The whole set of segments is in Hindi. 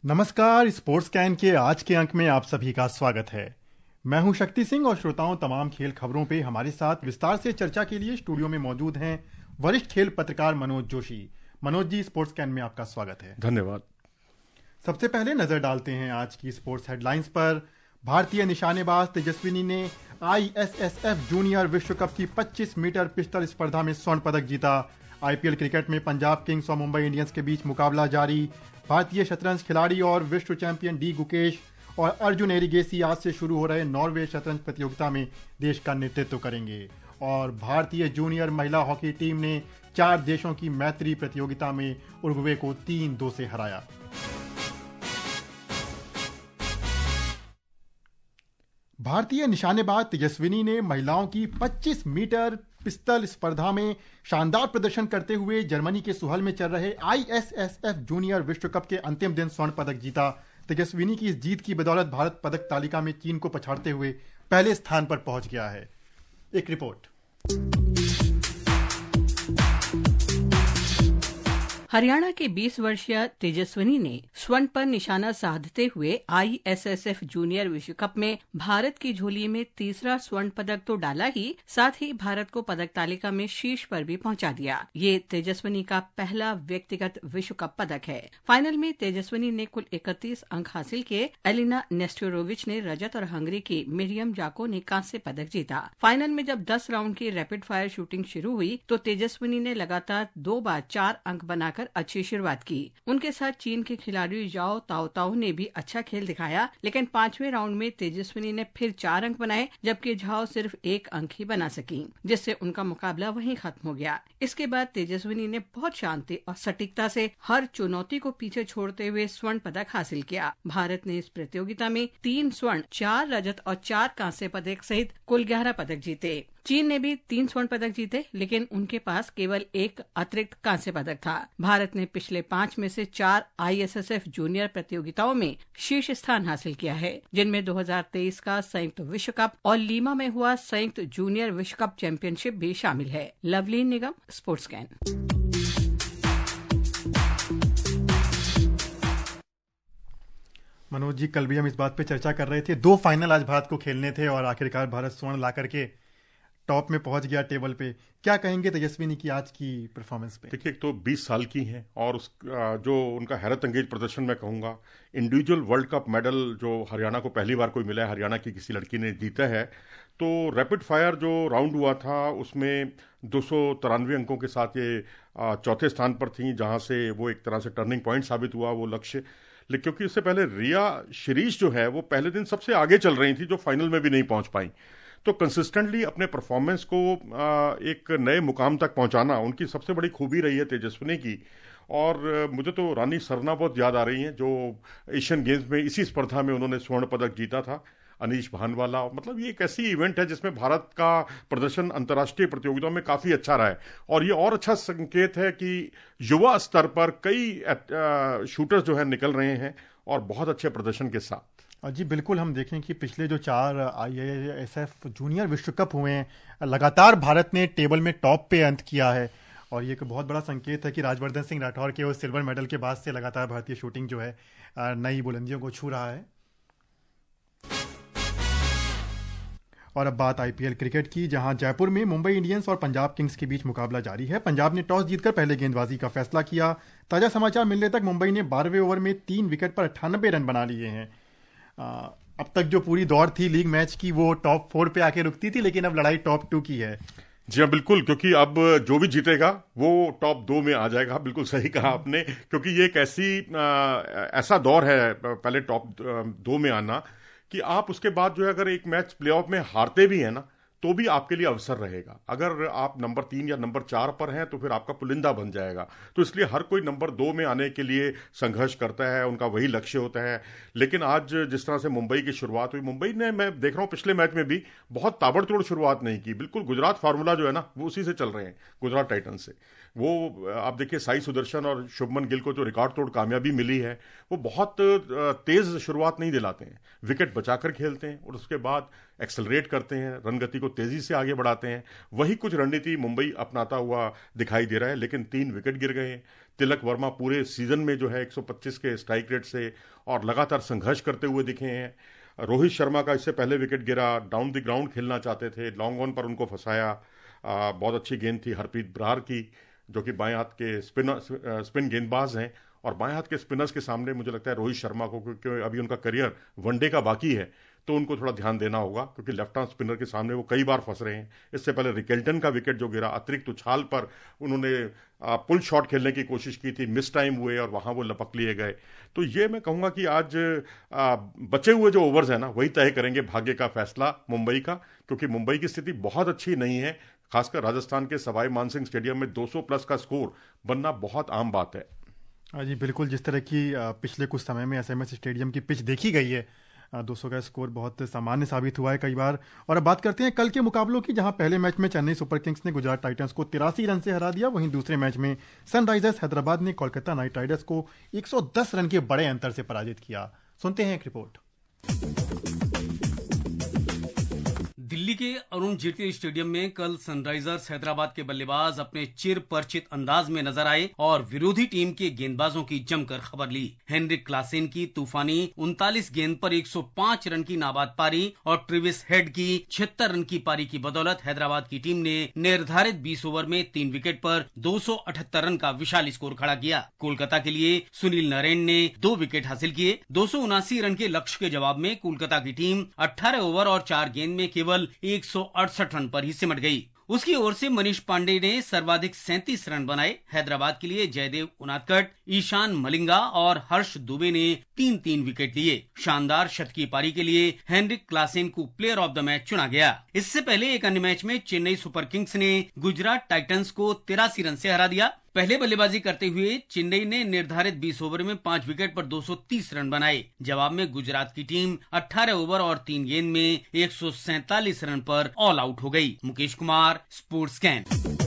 नमस्कार, स्पोर्ट्स कैन के आज के अंक में आप सभी का स्वागत है। मैं हूं शक्ति सिंह और श्रोताओं तमाम खेल खबरों पे हमारे साथ विस्तार से चर्चा के लिए स्टूडियो में मौजूद हैं वरिष्ठ खेल पत्रकार मनोज जोशी। मनोज जी, स्पोर्ट्स कैन में आपका स्वागत है। धन्यवाद। सबसे पहले नजर डालते हैं आज की स्पोर्ट्स हेडलाइंस पर। भारतीय निशानेबाज तेजस्विनी ने ISSF जूनियर विश्व कप की 25 मीटर पिस्टल स्पर्धा में स्वर्ण पदक जीता। IPL क्रिकेट में पंजाब किंग्स और मुंबई इंडियंस के बीच मुकाबला जारी। भारतीय शतरंज खिलाड़ी और विश्व चैंपियन डी गुकेश और अर्जुन एरिगेसी आज से शुरू हो रहे नॉर्वे शतरंज प्रतियोगिता में देश का नेतृत्व करेंगे। और भारतीय जूनियर महिला हॉकी टीम ने 4 देशों की मैत्री प्रतियोगिता में उरुग्वे को 3-2 से हराया। भारतीय निशानेबाज तेजस्विनी ने महिलाओं की 25 मीटर पिस्टल स्पर्धा में शानदार प्रदर्शन करते हुए जर्मनी के सुहल में चल रहे ISSF जूनियर विश्व कप के अंतिम दिन स्वर्ण पदक जीता। तेजस्विनी की इस जीत की बदौलत भारत पदक तालिका में चीन को पछाड़ते हुए पहले स्थान पर पहुंच गया है। एक रिपोर्ट। हरियाणा के 20 वर्षीय तेजस्विनी ने स्वर्ण पर निशाना साधते हुए ISSF जूनियर विश्व कप में भारत की झोली में तीसरा स्वर्ण पदक तो डाला ही, साथ ही भारत को पदक तालिका में शीर्ष पर भी पहुंचा दिया। ये तेजस्विनी का पहला व्यक्तिगत विश्व कप पदक है। फाइनल में तेजस्विनी ने कुल 31 अंक हासिल किए। एलिना नेस्टोरोविच ने रजत और हंगरी की मिरियम जाको ने कांस्य पदक जीता। फाइनल में जब 10 राउंड की रैपिड फायर शूटिंग शुरू हुई तो तेजस्विनी ने लगातार 2 बार 4 अंक बनाकर अच्छी शुरुआत की। उनके साथ चीन के खिलाड़ी जाओ ताओ ने भी अच्छा खेल दिखाया, लेकिन 5वें राउंड में तेजस्विनी ने फिर 4 अंक बनाए, जबकि झाओ सिर्फ 1 अंक ही बना सकी, जिससे उनका मुकाबला वहीं खत्म हो गया। इसके बाद तेजस्विनी ने बहुत शांति और सटीकता से हर चुनौती को पीछे छोड़ते हुए स्वर्ण पदक हासिल किया। भारत ने इस प्रतियोगिता में 3 स्वर्ण, 4 रजत और 4 कांस्य पदक सहित कुल 11 पदक जीते। चीन ने भी 3 स्वर्ण पदक जीते, लेकिन उनके पास केवल 1 अतिरिक्त कांस्य पदक था। भारत ने पिछले 5 में से 4 ISSF जूनियर प्रतियोगिताओं में शीर्ष स्थान हासिल किया है, जिनमें 2023 का संयुक्त विश्व कप और लीमा में हुआ संयुक्त जूनियर विश्व कप चैंपियनशिप भी शामिल है। Lovleen Nigam, sports can. मनोज जी, कल भी हम इस बात पे चर्चा कर रहे थे। 2 फाइनल आज भारत को खेलने थे और आखिरकार भारत स्वर्ण ला करके टॉप में पहुंच गया टेबल पे। क्या कहेंगे तेजस्विनी की आज की परफॉर्मेंस पे? देखिए, एक तो 20 साल की हैं और जो उनका हैरत अंगेज प्रदर्शन मैं कहूँगा, इंडिविजुअल वर्ल्ड कप मेडल जो हरियाणा को पहली बार कोई मिला है, हरियाणा की किसी लड़की ने जीता है। तो रैपिड फायर जो राउंड हुआ था उसमें 293 अंकों के साथ ये चौथे स्थान पर थी, जहाँ से वो एक तरह से टर्निंग पॉइंट साबित हुआ वो लक्ष्य। लेकिन क्योंकि उससे पहले रिया शिरीष जो है वो पहले दिन सबसे आगे चल रही थी, जो फाइनल में भी नहीं पहुंच पाई। तो कंसिस्टेंटली अपने परफॉर्मेंस को एक नए मुकाम तक पहुंचाना उनकी सबसे बड़ी खूबी रही है तेजस्विनी की। और मुझे तो रानी सरना बहुत याद आ रही हैं, जो एशियन गेम्स में इसी स्पर्धा में उन्होंने स्वर्ण पदक जीता था, अनीश भानवाला। मतलब ये एक ऐसी इवेंट है जिसमें भारत का प्रदर्शन अंतर्राष्ट्रीय प्रतियोगिताओं में काफ़ी अच्छा रहा है। और ये और अच्छा संकेत है कि युवा स्तर पर कई शूटर्स जो है निकल रहे हैं और बहुत अच्छे प्रदर्शन के साथ। जी बिल्कुल, हम देखें कि पिछले जो 4 ISSF जूनियर विश्व कप हुए हैं, लगातार भारत ने टेबल में टॉप पे अंत किया है। और ये एक बहुत बड़ा संकेत है कि राजवर्धन सिंह राठौर के उस सिल्वर मेडल के बाद से लगातार भारतीय शूटिंग जो है नई बुलंदियों को छू रहा है। और अब बात IPL क्रिकेट की, जहां जयपुर में मुंबई इंडियंस और पंजाब किंग्स के बीच मुकाबला जारी है। पंजाब ने टॉस जीतकर पहले गेंदबाजी का फैसला किया। ताजा समाचार मिलने तक मुंबई ने 12वें ओवर में 3 विकेट पर 98 रन बना लिए हैं। अब तक जो पूरी दौड़ थी लीग मैच की वो टॉप 4 पे आके रुकती थी, लेकिन अब लड़ाई टॉप 2 की है। जी हाँ, बिल्कुल, क्योंकि अब जो भी जीतेगा वो टॉप 2 में आ जाएगा। बिल्कुल सही कहा आपने, क्योंकि ये एक ऐसा दौर है पहले टॉप 2 में आना कि आप उसके बाद जो है अगर एक मैच प्लेऑफ में हारते भी है ना तो भी आपके लिए अवसर रहेगा। अगर आप नंबर 3 या नंबर 4 पर हैं तो फिर आपका पुलिंदा बन जाएगा। तो इसलिए हर कोई नंबर 2 में आने के लिए संघर्ष करता है, उनका वही लक्ष्य होता है। लेकिन आज जिस तरह से मुंबई की शुरुआत हुई, मुंबई ने, मैं देख रहा हूँ पिछले मैच में भी बहुत ताबड़तोड़ शुरुआत नहीं की। बिल्कुल गुजरात फार्मूला जो है ना वो उसी से चल रहे हैं, गुजरात टाइटंस से। वो आप देखिए साई सुदर्शन और शुभमन गिल को जो रिकॉर्ड तोड़ कामयाबी मिली है, वो बहुत तेज शुरुआत नहीं दिलाते हैं, विकेट बचाकर खेलते हैं और उसके बाद एक्सेलरेट करते हैं, रन गति को तेजी से आगे बढ़ाते हैं। वही कुछ रणनीति मुंबई अपनाता हुआ दिखाई दे रहा है, लेकिन 3 विकेट गिर गए हैं। तिलक वर्मा पूरे सीजन में जो है 125 के स्ट्राइक रेट से और लगातार संघर्ष करते हुए दिखे हैं। रोहित शर्मा का इससे पहले विकेट गिरा, डाउन द ग्राउंड खेलना चाहते थे, लॉन्ग ऑन पर उनको फंसाया। बहुत अच्छी गेंद थी हरप्रीत बरार की, जो कि बाएं हाथ के स्पिन गेंदबाज हैं, और बाएं हाथ के स्पिनर्स के सामने मुझे लगता है रोहित शर्मा को, क्योंकि अभी उनका करियर वनडे का बाकी है, तो उनको थोड़ा ध्यान देना होगा, क्योंकि लेफ्ट आर्म स्पिनर के सामने वो कई बार फंस रहे हैं। इससे पहले रिकेल्टन का विकेट जो गिरा, अतिरिक्त उछाल पर उन्होंने पुल शॉट खेलने की कोशिश की थी, मिस टाइम हुए और वहां वो लपक लिए गए। तो ये मैं कहूंगा कि आज बचे हुए जो ओवर्स है ना, वही तय करेंगे भाग्य का फैसला मुंबई का, क्योंकि मुंबई की स्थिति बहुत अच्छी नहीं है। खासकर राजस्थान के सवाई मानसिंह स्टेडियम में 200 प्लस का स्कोर बनना बहुत आम बात है। जी बिल्कुल, जिस तरह की पिछले कुछ समय में एसएमएस स्टेडियम की पिच देखी गई है, 200 का स्कोर बहुत सामान्य साबित हुआ है कई बार। और अब बात करते हैं कल के मुकाबलों की, जहां पहले मैच में चेन्नई सुपर किंग्स ने गुजरात टाइटंस को 83 रन से हरा दिया। वहीं दूसरे मैच में सनराइजर्स हैदराबाद ने कोलकाता नाइट राइडर्स को 110 रन के बड़े अंतर से पराजित किया। सुनते हैं एक रिपोर्ट। दिल्ली के अरुण जेटली स्टेडियम में कल सनराइजर्स हैदराबाद के बल्लेबाज अपने चिर परिचित अंदाज में नजर आए और विरोधी टीम के गेंदबाजों की जमकर खबर ली। हेनरिक क्लासेन की तूफानी 39 गेंद पर 105 रन की नाबाद पारी और ट्रेविस हेड की 76 रन की पारी की बदौलत हैदराबाद की टीम ने निर्धारित 20 ओवर में 3 विकेट पर 278 रन का विशाल स्कोर खड़ा किया। कोलकाता के लिए सुनील नारायण ने 2 विकेट हासिल किए। 279 रन के लक्ष्य के जवाब में कोलकाता की टीम 18 ओवर और 4 गेंद में केवल 168 रन पर ही सिमट गई। उसकी ओर से मनीष पांडे ने सर्वाधिक 37 रन बनाए। हैदराबाद के लिए जयदेव उनादकट, ईशान मलिंगा और हर्ष दुबे ने 3-3 विकेट लिए। शानदार शतकीय पारी के लिए हेनरिक क्लासेन को प्लेयर ऑफ द मैच चुना गया। इससे पहले एक अन्य मैच में चेन्नई सुपर किंग्स ने गुजरात टाइटंस को 83 रन से हरा दिया। पहले बल्लेबाजी करते हुए चेन्नई ने निर्धारित 20 ओवर में 5 विकेट पर 230 रन बनाए। जवाब में गुजरात की टीम 18 ओवर और 3 गेंद में 147 रन पर ऑल आउट हो गई। Mukesh Kumar, sports scan.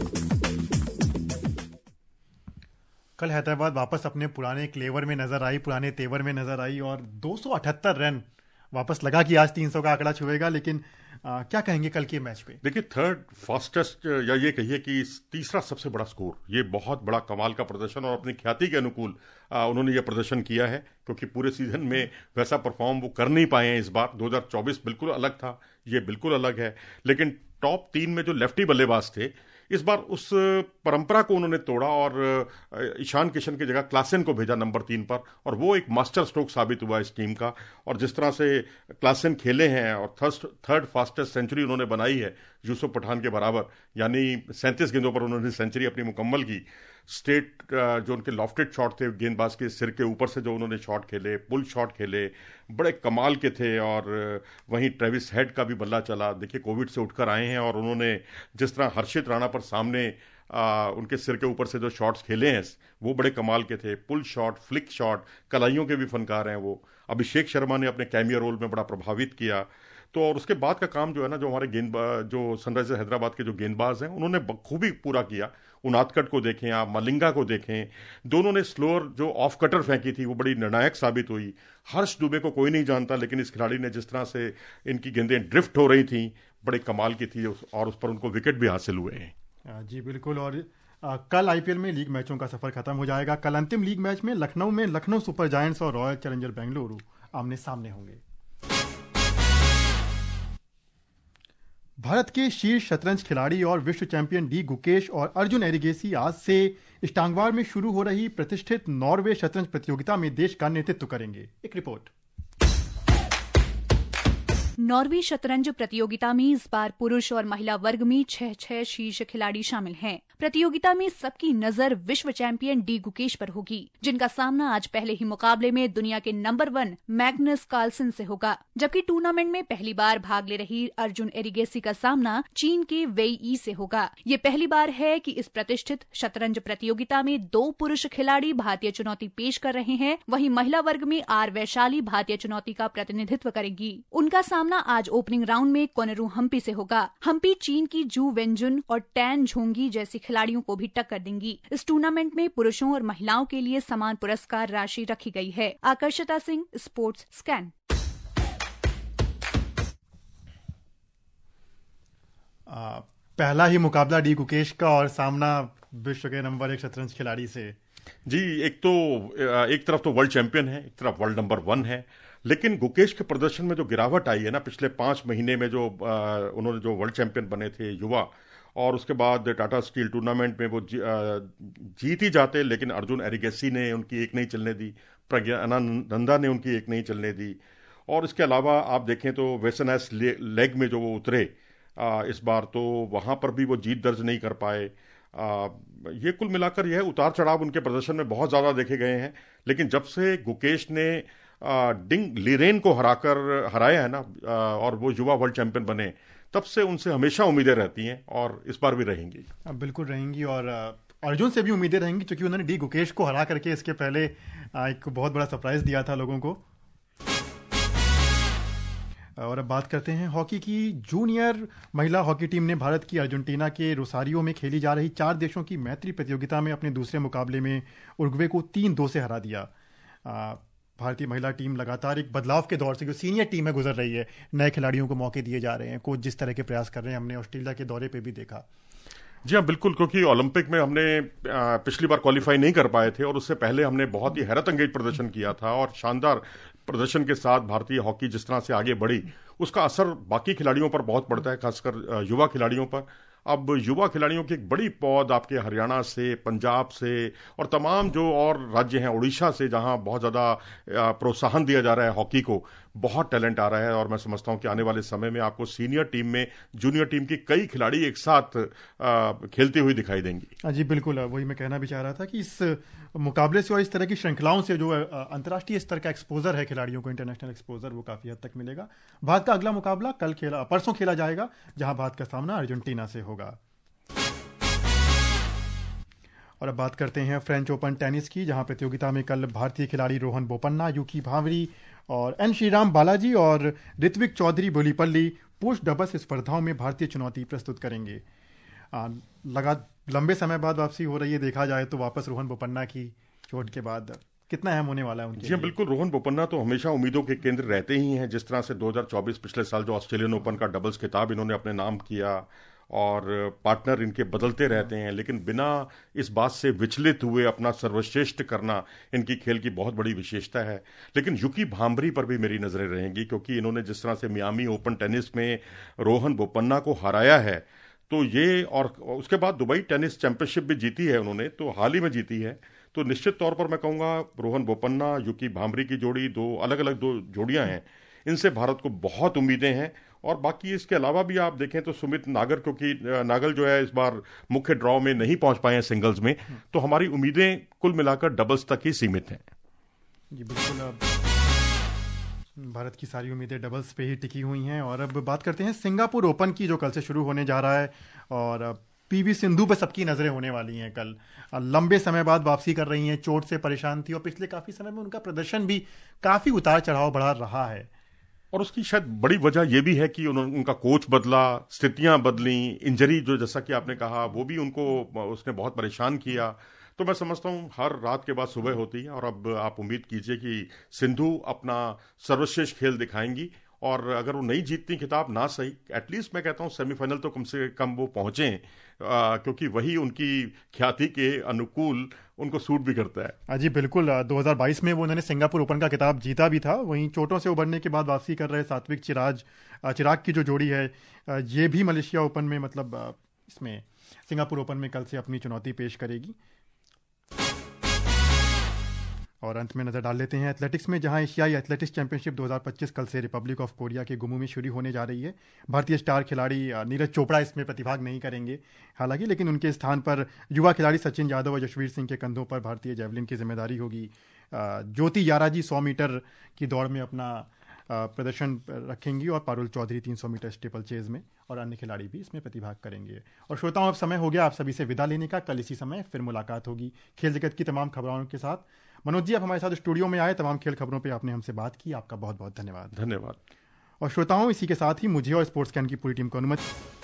कल हैदराबाद वापस अपने पुराने क्लेवर में नजर आई, पुराने तेवर में नजर आई और 278 रन वापस लगा कि आज 300 का आंकड़ा छुएगा। लेकिन क्या कहेंगे कल के मैच पे? देखिए, थर्ड फास्टेस्ट या ये कहिए कि तीसरा सबसे बड़ा स्कोर, ये बहुत बड़ा कमाल का प्रदर्शन और अपनी ख्याति के अनुकूल उन्होंने ये प्रदर्शन किया है, क्योंकि पूरे सीजन में वैसा परफॉर्म वो कर नहीं पाए हैं इस बार। 2024 बिल्कुल अलग था, ये बिल्कुल अलग है। लेकिन टॉप 3 में जो लेफ्टी बल्लेबाज थे, इस बार उस परंपरा को उन्होंने तोड़ा और ईशान किशन की जगह क्लासेन को भेजा नंबर 3 पर, और वो एक मास्टर स्ट्रोक साबित हुआ इस टीम का। और जिस तरह से क्लासेन खेले हैं और थर्ड फास्टेस्ट सेंचुरी उन्होंने बनाई है यूसुफ पठान के बराबर, यानी 37 गेंदों पर उन्होंने सेंचुरी अपनी मुकम्मल की। स्ट्रेट जो उनके लॉफ्टेड शॉट थे गेंदबाज के सिर के ऊपर से जो उन्होंने शॉट खेले, पुल शॉट खेले, बड़े कमाल के थे। और वहीं ट्रेविस हेड का भी बल्ला चला। देखिए, कोविड से उठकर आए हैं और उन्होंने जिस तरह हर्षित राणा पर सामने उनके सिर के ऊपर से जो शॉट्स खेले हैं वो बड़े कमाल के थे। पुल शॉट, फ्लिक शॉट, कलाइयों के भी फनकार हैं वो। अभिषेक शर्मा ने अपने कैमियो रोल में बड़ा प्रभावित किया। तो और उसके बाद का काम जो है ना, जो हमारे जो सनराइजर्स हैदराबाद के जो गेंदबाज हैं उन्होंने बखूबी पूरा किया। उनादकट को देखें आप, मलिंगा को देखें, दोनों ने स्लोअर जो ऑफ कटर फेंकी थी वो बड़ी निर्णायक साबित हुई। हर्ष दुबे को कोई नहीं जानता, लेकिन इस खिलाड़ी ने जिस तरह से इनकी गेंदें ड्रिफ्ट हो रही थी, बड़े कमाल की थी, और उस पर उनको विकेट भी हासिल हुए हैं। जी बिल्कुल। और कल आईपीएल में लीग मैचों का सफर खत्म हो जाएगा। कल अंतिम लीग मैच में लखनऊ सुपर जायंट्स और रॉयल चैलेंजर बेंगलुरु आमने सामने होंगे। भारत के शीर्ष शतरंज खिलाड़ी और विश्व चैंपियन डी गुकेश और अर्जुन एरिगेसी आज से स्टांगवार में शुरू हो रही प्रतिष्ठित नॉर्वे शतरंज प्रतियोगिता में देश का नेतृत्व करेंगे। एक रिपोर्ट। नॉर्वे शतरंज प्रतियोगिता में इस बार पुरुष और महिला वर्ग में 6 शीर्ष खिलाड़ी शामिल हैं। प्रतियोगिता में सबकी नजर विश्व चैंपियन डी गुकेश पर होगी, जिनका सामना आज पहले ही मुकाबले में दुनिया के नंबर 1 मैग्नस कार्लसन से होगा। जबकि टूर्नामेंट में पहली बार भाग ले रही अर्जुन एरिगेसी का सामना चीन के वेई ई से होगा। ये पहली बार है कि इस प्रतिष्ठित शतरंज प्रतियोगिता में 2 पुरुष खिलाड़ी भारतीय चुनौती पेश कर रहे हैं। वहीं महिला वर्ग में आर वैशाली भारतीय चुनौती का प्रतिनिधित्व करेंगी। उनका सामना आज ओपनिंग राउंड में कोनेरू हम्पी से होगा। हम्पी चीन की जू वेंजुन और टैन झोंगी जैसी खिलाड़ियों को भी टक्कर देंगी। इस टूर्नामेंट में पुरुषों और महिलाओं के लिए समान पुरस्कार राशि रखी गई है। Akarshita Singh, sports scan. पहला ही मुकाबला डी गुकेश का और सामना विश्व के नंबर 1 शतरंज खिलाड़ी से। जी, एक तरफ तो वर्ल्ड चैंपियन है, एक तरफ वर्ल्ड नंबर 1 है, लेकिन गुकेश के प्रदर्शन में जो गिरावट आई है ना पिछले 5 महीने में, जो उन्होंने जो वर्ल्ड चैंपियन बने थे युवा, और उसके बाद टाटा स्टील टूर्नामेंट में वो जीत ही जाते, लेकिन अर्जुन एरिगेसी ने उनकी एक नहीं चलने दी, प्रज्ञानंदा ने उनकी एक नहीं चलने दी, और इसके अलावा आप देखें तो वेसनएस लेग में जो वो उतरे इस बार, तो वहां पर भी वो जीत दर्ज नहीं कर पाए। ये कुल मिलाकर यह उतार चढ़ाव उनके प्रदर्शन में बहुत ज्यादा देखे गए हैं, लेकिन जब से गुकेश ने डिंग लीरेन को हराया है ना, और वो युवा वर्ल्ड चैंपियन बने, तब से उनसे हमेशा उम्मीदें रहती हैं और इस बार भी रहेंगी। बिल्कुल रहेंगी, और अर्जुन से भी उम्मीदें रहेंगी, क्योंकि उन्होंने डी गुकेश को हरा करके इसके पहले एक बहुत बड़ा सरप्राइज दिया था लोगों को। और अब बात करते हैं हॉकी की। जूनियर महिला हॉकी टीम ने भारत की अर्जेंटीना के रोसारियो में खेली जा रही 4 देशों की मैत्री प्रतियोगिता में अपने दूसरे मुकाबले में उरुग्वे को 3-2 से हरा दिया। भारतीय महिला टीम लगातार एक बदलाव के दौर से, जो सीनियर टीम है, गुजर रही है। नए खिलाड़ियों को मौके दिए जा रहे हैं, कोच जिस तरह के प्रयास कर रहे हैं, हमने ऑस्ट्रेलिया के दौरे पे भी देखा। जी हाँ, बिल्कुल, क्योंकि ओलंपिक में हमने पिछली बार क्वालिफाई नहीं कर पाए थे, और उससे पहले हमने बहुत ही हैरत अंगेज प्रदर्शन किया था, और शानदार प्रदर्शन के साथ भारतीय हॉकी जिस तरह से आगे बढ़ी, उसका असर बाकी खिलाड़ियों पर बहुत पड़ता है, खासकर युवा खिलाड़ियों पर। अब युवा खिलाड़ियों की एक बड़ी पौध आपके हरियाणा से, पंजाब से, और तमाम जो और राज्य हैं, उड़ीसा से, जहां बहुत ज्यादा प्रोत्साहन दिया जा रहा है हॉकी को, बहुत टैलेंट आ रहा है, और मैं समझता हूं कि आने वाले समय में आपको सीनियर टीम में जूनियर टीम की कई खिलाड़ी एक साथ खेलती हुई दिखाई देंगी। जी बिल्कुल, वही मैं कहना भी चाह रहा था कि इस मुकाबले से और इस तरह की श्रृंखलाओं से जो अंतर्राष्ट्रीय स्तर का एक्सपोजर है खिलाड़ियों को, इंटरनेशनल एक्सपोजर, वो काफी हद तक मिलेगा। भारत का अगला मुकाबला परसों खेला जाएगा, जहां भारत का सामना अर्जेंटीना से होगा। और अब बात करते हैं फ्रेंच ओपन टेनिस की, जहां प्रतियोगिता में कल भारतीय खिलाड़ी रोहन बोपन्ना, यूकी भांवरी और एन श्रीराम बालाजी और ऋत्विक चौधरी बोलीपल्ली पुरुष डबल्स स्पर्धाओं में भारतीय चुनौती प्रस्तुत करेंगे। लंबे समय बाद वापसी हो रही है, देखा जाए तो वापस रोहन बोपन्ना की चोट के बाद कितना अहम होने वाला है उनके लिए। जी बिल्कुल, रोहन बोपन्ना तो हमेशा उम्मीदों के केंद्र रहते ही हैं। जिस तरह से 2024 पिछले साल जो ऑस्ट्रेलियन ओपन का डबल्स खिताब इन्होंने अपने नाम किया, और पार्टनर इनके बदलते रहते हैं, लेकिन बिना इस बात से विचलित हुए अपना सर्वश्रेष्ठ करना इनकी खेल की बहुत बड़ी विशेषता है। लेकिन यूकी भांवरी पर भी मेरी नजरें रहेंगी, क्योंकि इन्होंने जिस तरह से मियामी ओपन टेनिस में रोहन बोपन्ना को हराया है, तो ये, और उसके बाद दुबई टेनिस चैंपियनशिप भी जीती है उन्होंने, तो हाल ही में जीती है, तो निश्चित तौर पर मैं कहूंगा रोहन बोपन्ना यूकी भांवरी की जोड़ी, दो अलग अलग जोड़ियां हैं, इनसे भारत को बहुत उम्मीदें हैं। और बाकी इसके अलावा भी आप देखें तो सुमित नागल, क्योंकि नागल जो है इस बार मुख्य ड्रॉ में नहीं पहुंच पाए हैं सिंगल्स में, तो हमारी उम्मीदें कुल मिलाकर डबल्स तक ही सीमित हैं। जी बिल्कुल, भारत की सारी उम्मीदें डबल्स पे ही टिकी हुई हैं। और अब बात करते हैं सिंगापुर ओपन की, जो कल से शुरू होने जा रहा है, और पीवी सिंधु पे सबकी नजरें होने वाली हैं। कल लंबे समय बाद वापसी कर रही हैं, चोट से परेशान थी, और पिछले काफी समय में उनका प्रदर्शन भी काफी उतार चढ़ाव बढ़ा रहा है। और उसकी शायद बड़ी वजह यह भी है कि उनका कोच बदला, स्थितियां बदली, इंजरी जो जैसा कि आपने कहा वो भी उसने बहुत परेशान किया। तो मैं समझता हूं हर रात के बाद सुबह होती है, और अब आप उम्मीद कीजिए कि सिंधु अपना सर्वश्रेष्ठ खेल दिखाएंगी, और अगर वो नहीं जीतती खिताब, ना सही, एटलीस्ट मैं कहता हूं सेमीफाइनल तो कम से कम वो पहुंचे, क्योंकि वही उनकी ख्याति के अनुकूल उनको सूट भी करता है। जी बिल्कुल, 2022 में वो उन्होंने सिंगापुर ओपन का खिताब जीता भी था। वहीं चोटों से उबरने के बाद वापसी कर रहे सात्विक चिराग की जो जोड़ी है, ये भी मलेशिया ओपन में, मतलब इसमें सिंगापुर ओपन में कल से अपनी चुनौती पेश करेगी। और अंत में नजर डाल लेते हैं एथलेटिक्स में, जहां एशियाई एथलेटिक्स चैंपियनशिप 2025 कल से रिपब्लिक ऑफ कोरिया के गुमू में शुरू होने जा रही है। भारतीय स्टार खिलाड़ी नीरज चोपड़ा इसमें प्रतिभाग नहीं करेंगे हालांकि, लेकिन उनके स्थान पर युवा खिलाड़ी सचिन यादव और यशवीर सिंह के कंधों पर भारतीय जेवलिन की जिम्मेदारी होगी। ज्योति यारा जी 100 मीटर की दौड़ में अपना प्रदर्शन रखेंगी, और Parul Chaudhary 300 metre steeplechase में, और अन्य खिलाड़ी भी इसमें प्रतिभाग करेंगे। और श्रोताओं, अब समय हो गया आप सभी से विदा लेने का। कल इसी समय फिर मुलाकात होगी खेल जगत की तमाम खबरों के साथ। मनोज जी, आप हमारे साथ स्टूडियो में आए, तमाम खेल खबरों पे आपने हमसे बात की, आपका बहुत बहुत धन्यवाद। धन्यवाद। और श्रोताओं, इसी के साथ ही मुझे और स्पोर्ट्स कैन की पूरी टीम को अनुमति